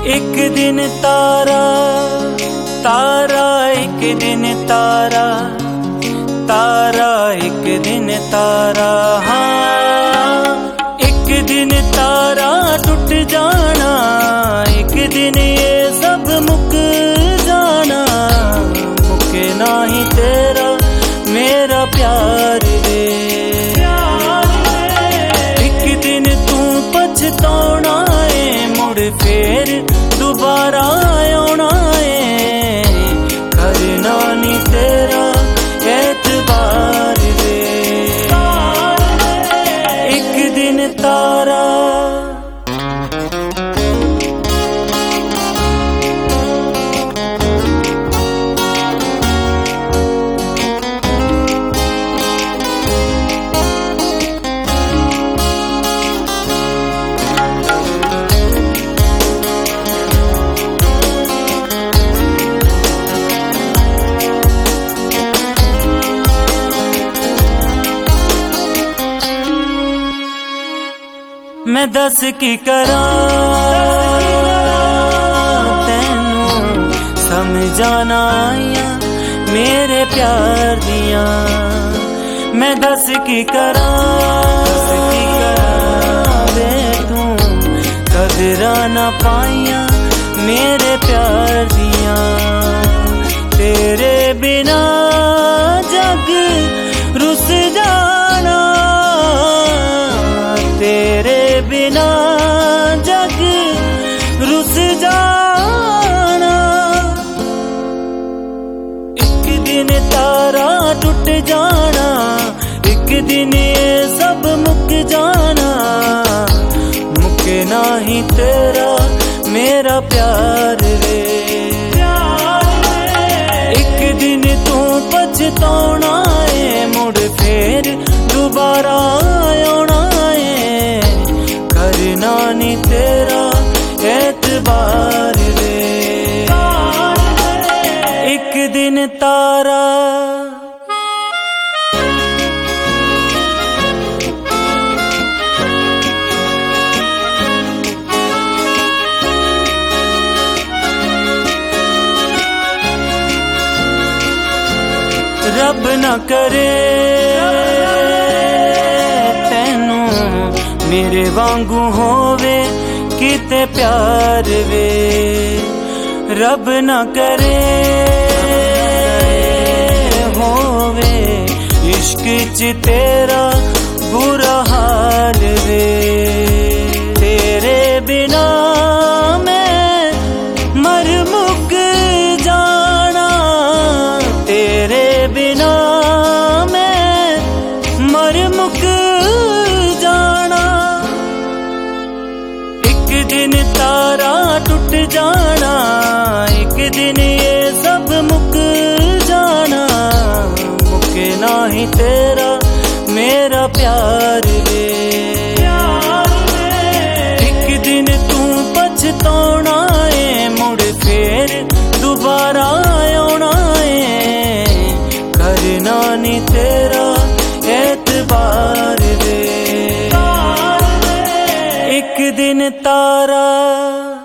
एक दिन तारा तारा, एक दिन तारा तारा, एक दिन तारा। हाँ, एक दिन तारा टूट जाना, एक दिन ये सब मुक जाना। मुके नाही तेरा मेरा प्यार रे। एक दिन तू पछताना है, मुड़ फिर दोबारा आना है। करना नी तेरा एतबार रे। एक दिन तारा मैं दस की करा तेनू समझाना आया मेरे प्यार दिया। मैं दस की करा वे तू कदरा ना पाइया मेरे प्यार दिया। तेरे बिना जग रुस जाना, तेरे बिना जग रुस जाना। एक दिन तारा टूट जाना, एक दिन ये सब मुक जाना। मुके नाही तेरा मेरा प्यार रे। एक दिन तू पछताना है, मुड़ फिर दोबारा आना है। करना नी तेरा एतबार रे। एक दिन तारा रब न करे तेनू मेरे वांगू होवे किते प्यार वे। रब न करे होवे इश्क च तेरा बुरा हाल वे। तेरे बिना मैं मर मुक जाना, तेरे बिना मैं मर मुक जाना। एक दिन तारा टूट जाना, एक दिन ये सब मुक जाना। मुके नाही तेरा मेरा प्यार रे। एक दिन तू पछताना है, मुड़ फिर दोबारा आना है। करना नी तेरा एतबार रे। एक दिन तारा